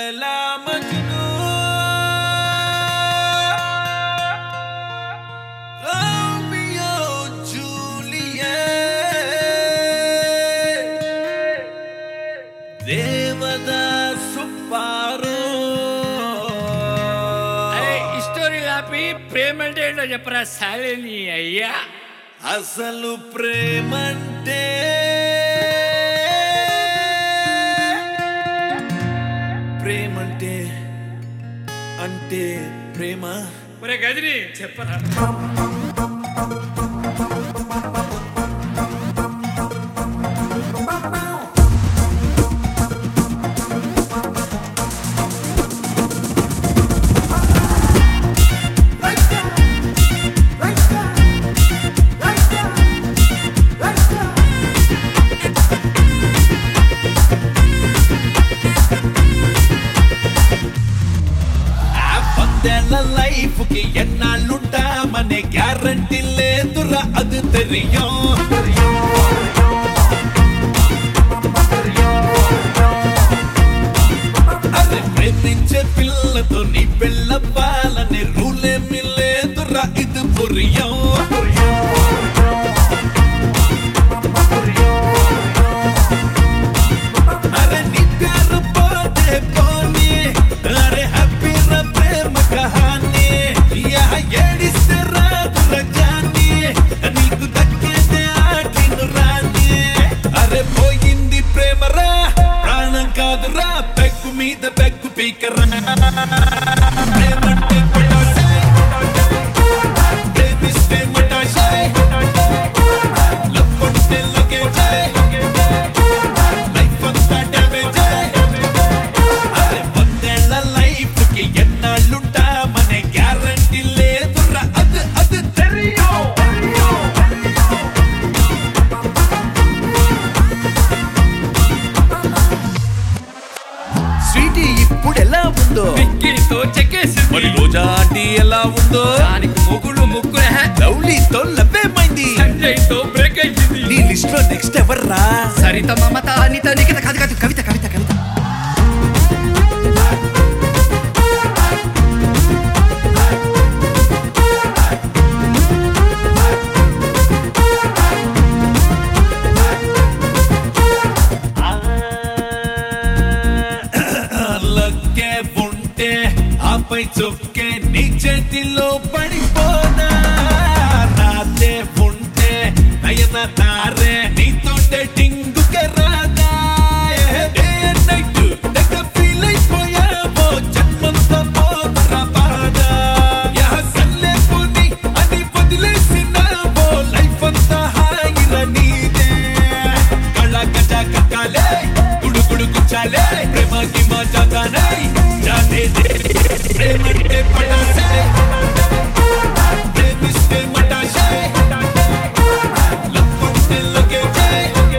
Laila Majnu Romeo Juliet Devadasu Subbarao అరే ఈ story ఆపి ప్రేమ అంటే ఏంటో చెప్పరా సాలేని అయ్యా. అసలు ప్రేమంటే ప్రేమంటే అంటే ప్రేమ. ఒరే గదిని చెప్పరా. లైఫ్ కి ఎన్నాళ్ళుంటామనే గ్యారంటీ లేదురా, అది తెలియం. అరే ప్రేమించే పిల్లతో నీ పెళ్ళవ్వాలనే రూలేమీ లేదురా, ఇది పురియం. అరే నీ ప్యారు పోతే పోనీ, అరే హ్యాపీ రా ప్రేమ కహానీ. ఏడిస్తే రాదురా జానీ, నీకు దక్కేదే ఆటిను రాని. అరే పోయింది ప్రేమరా, ప్రాణం కాదురా, పెగ్గు మీద పెగ్గు పీకరా. ప్రేమంటే పటాసే, ప్రేమిస్తే మటాసే, లవ్ కొడితే లగేజే, లైఫ్ అంతా డ్యామేజే. అరే 100 ఏళ్ల లైఫ్ కి ఎన్నాళ్ళుంటామనే గ్యారంటీ లేదురా, అది తెలియో. స్వీటీ ఇప్పుడు ఎలా ఉందో, పిక్కితో చెక్కేసింది. మరి రోజా ఆంటీ ఎలా ఉందో, దానికి మొగుడు ముగ్గురే. లవ్లీతో లవ్వేమైంది, సంజయ్తో బ్రేక్ అయింది. నీ లిస్ట్ లో నెక్స్ట్ ఎవర్రా? సరిత మమత అనిత నిఖిత కాదు కాదు కవిత కవిత కవిత. లక్కే ఉంటే ఆపై చొక్కే నీ చేతిలో పడిపోదా. రాతే ఉంటే నయన తారే నీతో డేటింగ్ రాదా. డే అండ్ నైట్ తెగ ఫీల్ అయిపోయావో, జన్మంతా పోతరా బాధ. సల్లే పోని అని వదిలేసినావో, లైఫ్ అంతా హాయిరా నీదే. కళ గజ కక్కాలే గుడుగుడు గుచ్చాలే, ప్రేమ కి మజా నై జానే దే. ప్రేమంటే పటాసే, ప్రేమిస్తే మటాసే, లవ్ కొడితే లగేజే,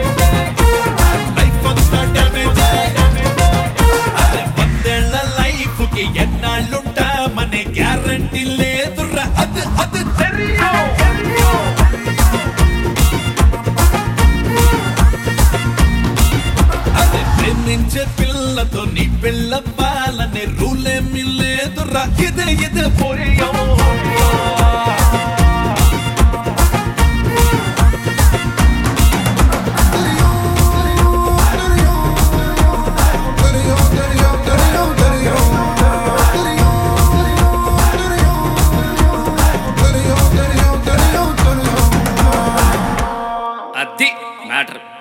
లైఫ్ అంతా డ్యామేజే. అరే 100 ఏళ్ల లైఫ్ కి ఎన్నాళ్ళుంటామనే గ్యారంటీ లేదురా, అది తెలియో. అదే ప్రేమించే పిల్లతో నీ పెళ్ళవ్వాలనే రూలేమీ లేదురా, ఇదే పోయాం. అది మ్యాటర్.